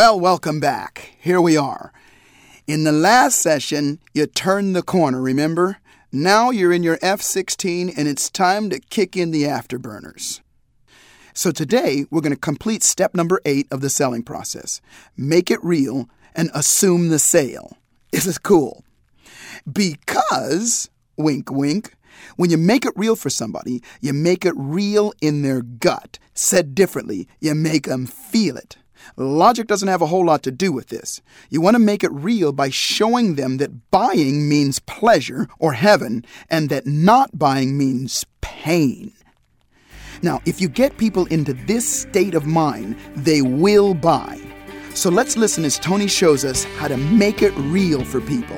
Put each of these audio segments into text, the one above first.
Well, welcome back. Here we are. In the last session, you turned the corner, remember? Now you're in your F-16 and it's time to kick in the afterburners. So today, we're going to complete step number 8 of the selling process. Make it real and assume the sale. This is cool. Because, wink, wink, when you make it real for somebody, you make it real in their gut. Said differently, you make them feel it. Logic doesn't have a whole lot to do with this. You want to make it real by showing them that buying means pleasure or heaven and that not buying means pain. Now, if you get people into this state of mind, they will buy. So let's listen as Tony shows us how to make it real for people.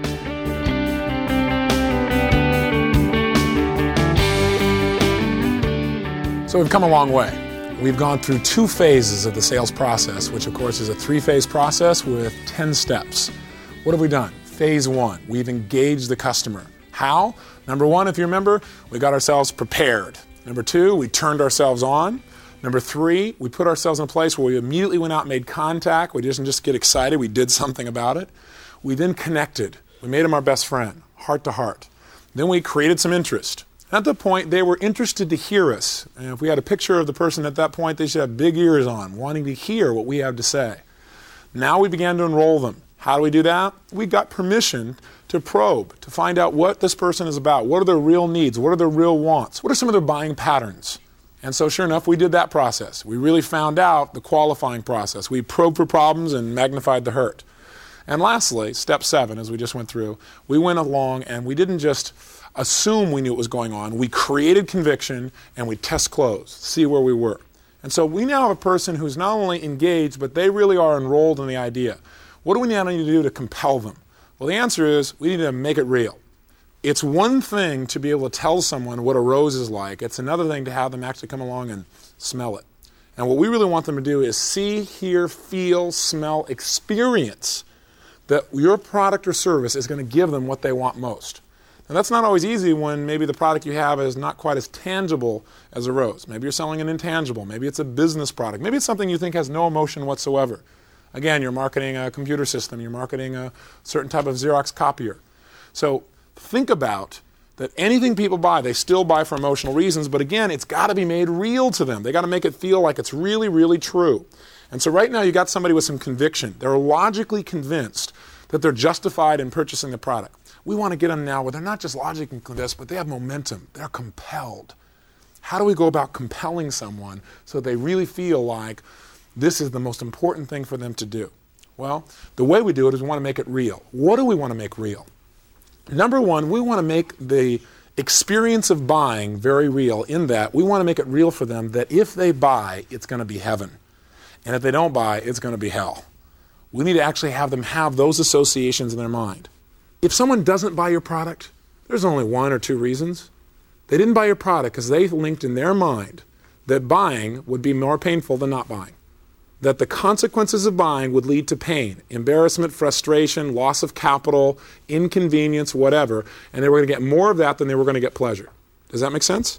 So we've come a long way. We've gone through 2 phases of the sales process, which of course is a 3-phase process with 10 steps. What have we done? Phase 1, we've engaged the customer. How? Number 1, if you remember, we got ourselves prepared. Number 2, we turned ourselves on. Number 3, we put ourselves in a place where we immediately went out and made contact. We didn't just get excited, we did something about it. We then connected. We made him our best friend, heart to heart. Then we created some interest. At that point, they were interested to hear us. And if we had a picture of the person at that point, they should have big ears on, wanting to hear what we have to say. Now we began to enroll them. How do we do that? We got permission to probe, to find out what this person is about. What are their real needs? What are their real wants? What are some of their buying patterns? And so sure enough, we did that process. We really found out the qualifying process. We probed for problems and magnified the hurt. And lastly, step 7, as we just went through, we went along and we didn't just assume we knew what was going on. We created conviction and we test close, see where we were. And so we now have a person who's not only engaged, but they really are enrolled in the idea. What do we now need to do to compel them? Well, the answer is we need to make it real. It's one thing to be able to tell someone what a rose is like. It's another thing to have them actually come along and smell it. And what we really want them to do is see, hear, feel, smell, experience that your product or service is going to give them what they want most. And that's not always easy when maybe the product you have is not quite as tangible as a rose. Maybe you're selling an intangible. Maybe it's a business product. Maybe it's something you think has no emotion whatsoever. Again, you're marketing a computer system. You're marketing a certain type of Xerox copier. So think about that anything people buy, they still buy for emotional reasons. But again, it's got to be made real to them. They got to make it feel like it's really, really true. And so right now you got somebody with some conviction. They're logically convinced that they're justified in purchasing the product. We want to get them now where they're not just logically convinced, but they have momentum. They're compelled. How do we go about compelling someone so they really feel like this is the most important thing for them to do? Well, the way we do it is we want to make it real. What do we want to make real? Number 1, we want to make the experience of buying very real in that we want to make it real for them that if they buy, it's going to be heaven. And if they don't buy, it's going to be hell. We need to actually have them have those associations in their mind. If someone doesn't buy your product, there's only 1 or 2 reasons. They didn't buy your product because they linked in their mind that buying would be more painful than not buying. That the consequences of buying would lead to pain, embarrassment, frustration, loss of capital, inconvenience, whatever, and they were going to get more of that than they were going to get pleasure. Does that make sense?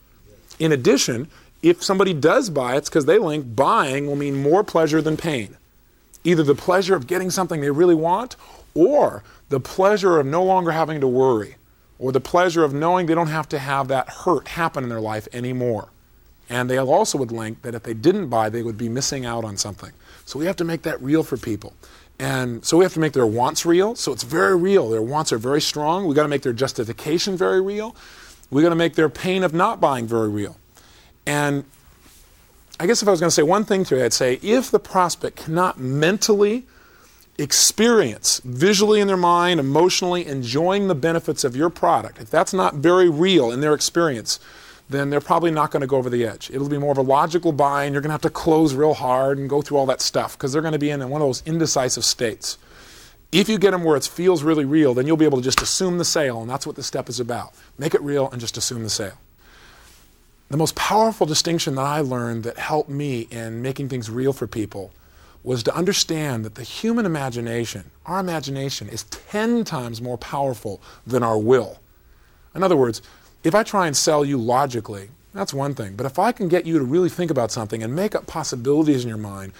In addition, if somebody does buy, it's because they link buying will mean more pleasure than pain. Either the pleasure of getting something they really want or the pleasure of no longer having to worry, or the pleasure of knowing they don't have to have that hurt happen in their life anymore. And they also would link that if they didn't buy, they would be missing out on something. So we have to make that real for people. And so we have to make their wants real. So it's very real. Their wants are very strong. We've got to make their justification very real. We've got to make their pain of not buying very real. And I guess if I was going to say one thing to it, I'd say if the prospect cannot mentally experience, visually in their mind, emotionally, enjoying the benefits of your product, if that's not very real in their experience, then they're probably not going to go over the edge. It'll be more of a logical buy, and you're going to have to close real hard and go through all that stuff because they're going to be in one of those indecisive states. If you get them where it feels really real, then you'll be able to just assume the sale, and that's what this step is about. Make it real and just assume the sale. The most powerful distinction that I learned that helped me in making things real for people was to understand that the human imagination, our imagination, is 10 times more powerful than our will. In other words, if I try and sell you logically, that's one thing. But if I can get you to really think about something and make up possibilities in your mind,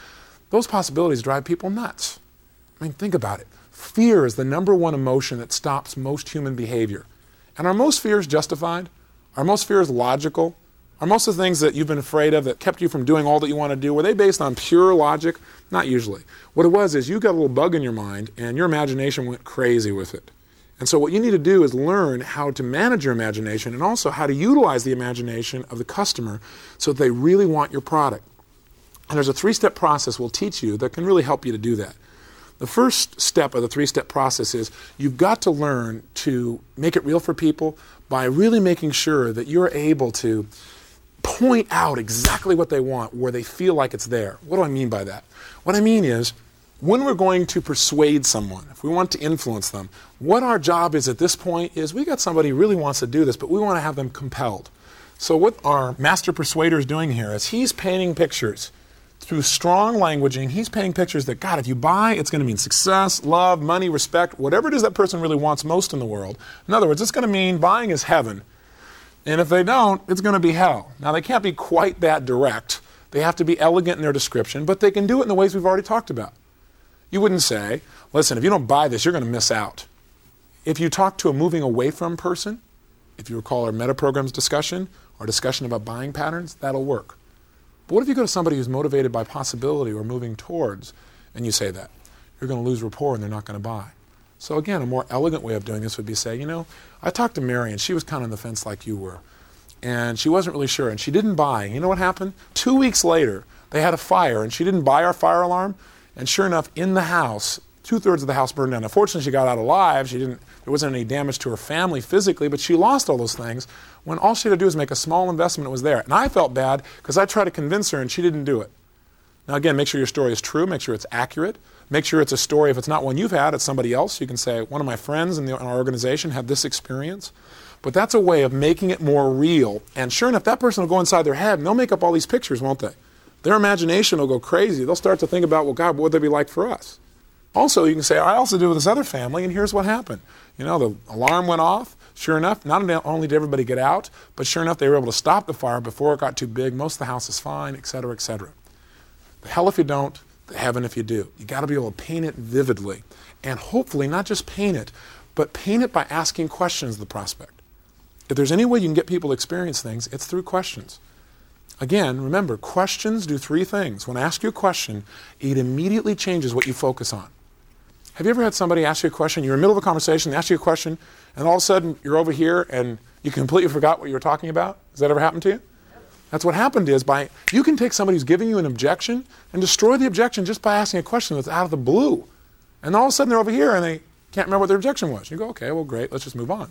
Those possibilities drive people nuts. I mean, think about it. Fear is the number one emotion that stops most human behavior. And are most fears justified? Are most fears logical? Are most of the things that you've been afraid of that kept you from doing all that you want to do, were they based on pure logic? Not usually. What it was is you got a little bug in your mind and your imagination went crazy with it. And so what you need to do is learn how to manage your imagination and also how to utilize the imagination of the customer so that they really want your product. And there's a 3-step process we'll teach you that can really help you to do that. The first step of the 3-step process is you've got to learn to make it real for people by really making sure that you're able to point out exactly what they want where they feel like it's there. What do I mean by that? What I mean is when we're going to persuade someone, if we want to influence them, what our job is at this point is we got somebody who really wants to do this, but we want to have them compelled. So what our master persuader is doing here is he's painting pictures. Through strong languaging, he's painting pictures that, God, if you buy, it's going to mean success, love, money, respect, whatever it is that person really wants most in the world. In other words, it's going to mean buying is heaven. And if they don't, it's going to be hell. Now, they can't be quite that direct. They have to be elegant in their description, but they can do it in the ways we've already talked about. You wouldn't say, listen, if you don't buy this, you're going to miss out. If you talk to a moving away from person, if you recall our meta programs discussion, or discussion about buying patterns, that'll work. But what if you go to somebody who's motivated by possibility or moving towards, and you say that? You're going to lose rapport and they're not going to buy. So again, a more elegant way of doing this would be say, I talked to Mary and she was kind of on the fence like you were. And she wasn't really sure and she didn't buy. You know what happened? 2 weeks later, they had a fire and she didn't buy our fire alarm. And sure enough, in the house, 2/3 of the house burned down. Now, fortunately, she got out alive. There wasn't any damage to her family physically, but she lost all those things when all she had to do was make a small investment. It was there. And I felt bad because I tried to convince her and she didn't do it. Now, again, make sure your story is true. Make sure it's accurate. Make sure it's a story. If it's not one you've had, it's somebody else. You can say, one of my friends in our organization had this experience. But that's a way of making it more real. And sure enough, that person will go inside their head and they'll make up all these pictures, won't they? Their imagination will go crazy. They'll start to think about, well, God, what would they be like for us? Also, you can say, I also did with this other family, and here's what happened. The alarm went off. Sure enough, not only did everybody get out, but sure enough, they were able to stop the fire before it got too big. Most of the house is fine, et cetera, et cetera. The hell if you don't, the heaven if you do. You got to be able to paint it vividly. And hopefully, not just paint it, but paint it by asking questions of the prospect. If there's any way you can get people to experience things, it's through questions. Again, remember, questions do 3 things. When I ask you a question, it immediately changes what you focus on. Have you ever had somebody ask you a question, you're in the middle of a conversation, they ask you a question, and all of a sudden you're over here and you completely forgot what you were talking about? Has that ever happened to you? That's what happened is you can take somebody who's giving you an objection and destroy the objection just by asking a question that's out of the blue. And all of a sudden they're over here and they can't remember what their objection was. You go, okay, well great, let's just move on.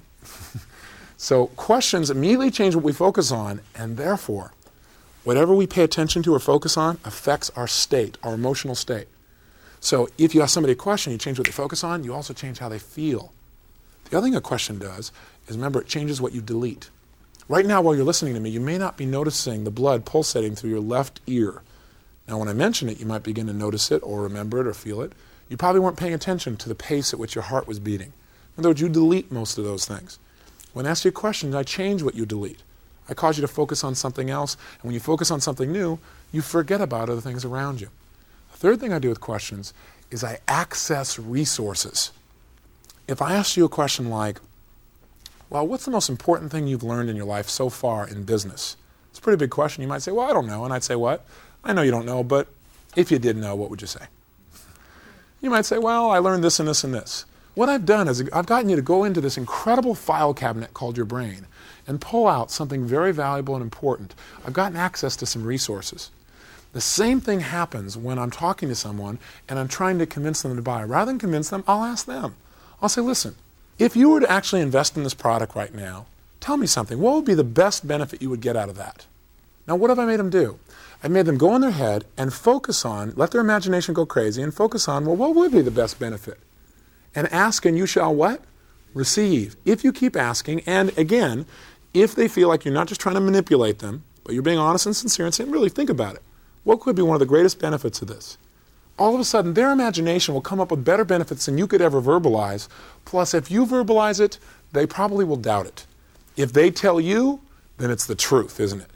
So questions immediately change what we focus on, and therefore, whatever we pay attention to or focus on affects our state, our emotional state. So if you ask somebody a question, you change what they focus on, you also change how they feel. The other thing a question does is, remember, it changes what you delete. Right now, while you're listening to me, you may not be noticing the blood pulsating through your left ear. Now, when I mention it, you might begin to notice it or remember it or feel it. You probably weren't paying attention to the pace at which your heart was beating. In other words, you delete most of those things. When I ask you a question, I change what you delete. I cause you to focus on something else, and when you focus on something new, you forget about other things around you. The third thing I do with questions is I access resources. If I ask you a question like, well, what's the most important thing you've learned in your life so far in business? It's a pretty big question. You might say, well, I don't know. And I'd say, what? I know you don't know, but if you did know, what would you say? You might say, well, I learned this and this and this. What I've done is I've gotten you to go into this incredible file cabinet called your brain and pull out something very valuable and important. I've gotten access to some resources. The same thing happens when I'm talking to someone and I'm trying to convince them to buy. Rather than convince them, I'll ask them. I'll say, listen, if you were to actually invest in this product right now, tell me something. What would be the best benefit you would get out of that? Now, what have I made them do? I made them go in their head and focus on, let their imagination go crazy and focus on, well, what would be the best benefit? And ask and you shall what? Receive. If you keep asking, and again, if they feel like you're not just trying to manipulate them, but you're being honest and sincere and saying, really think about it. What could be one of the greatest benefits of this? All of a sudden, their imagination will come up with better benefits than you could ever verbalize. Plus, if you verbalize it, they probably will doubt it. If they tell you, then it's the truth, isn't it?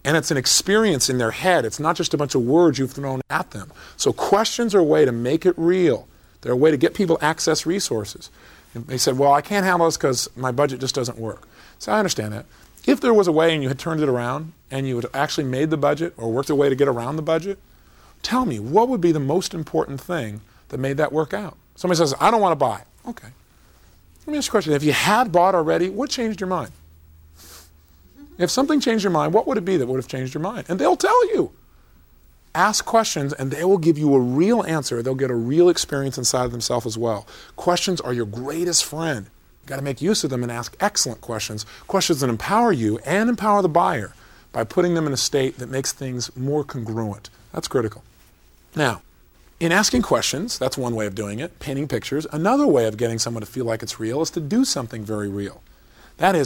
And it's an experience in their head. It's not just a bunch of words you've thrown at them. So questions are a way to make it real. They're a way to get people to access resources. And they said, well, I can't handle this because my budget just doesn't work. So I understand that. If there was a way and you had turned it around and you had actually made the budget or worked a way to get around the budget, tell me, what would be the most important thing that made that work out? Somebody says, I don't want to buy. Okay. Let me ask you a question. If you had bought already, what changed your mind? If something changed your mind, what would it be that would have changed your mind? And they'll tell you. Ask questions and they will give you a real answer. They'll get a real experience inside of themselves as well. Questions are your greatest friend. You've got to make use of them and ask excellent questions. Questions that empower you and empower the buyer by putting them in a state that makes things more congruent. That's critical. Now, in asking questions, that's one way of doing it, painting pictures. Another way of getting someone to feel like it's real is to do something very real. That is,